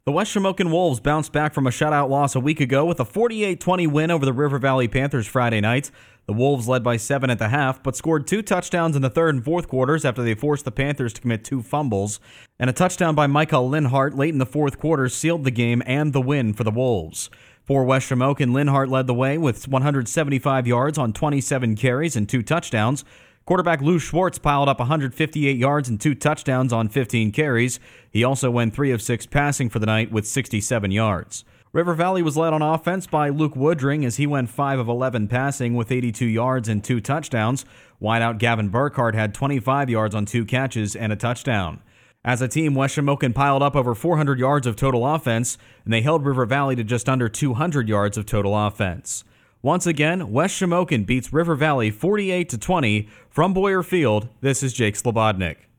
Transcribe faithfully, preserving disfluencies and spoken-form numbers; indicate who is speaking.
Speaker 1: The West Shamokin Wolves bounced back from a shutout loss a week ago with a forty-eight twenty win over the River Valley Panthers Friday night. The Wolves led by seven at the half, but scored two touchdowns in the third and fourth quarters after they forced the Panthers to commit two fumbles. And a touchdown by Michael Linhart late in the fourth quarter sealed the game and the win for the Wolves. For West Shamokin, Linhart led the way with one hundred seventy-five yards on twenty-seven carries and two touchdowns. Quarterback Lou Schwartz piled up one hundred fifty-eight yards and two touchdowns on fifteen carries. He also went three of six passing for the night with sixty-seven yards. River Valley was led on offense by Luke Woodring as he went five of eleven passing with eighty-two yards and two touchdowns. Wideout Gavin Burkhardt had twenty-five yards on two catches and a touchdown. As a team, West Shamokin piled up over four hundred yards of total offense, and they held River Valley to just under two hundred yards of total offense. Once again, West Shamokin beats River Valley forty-eight to twenty. From Boyer Field, this is Jake Slobodnik.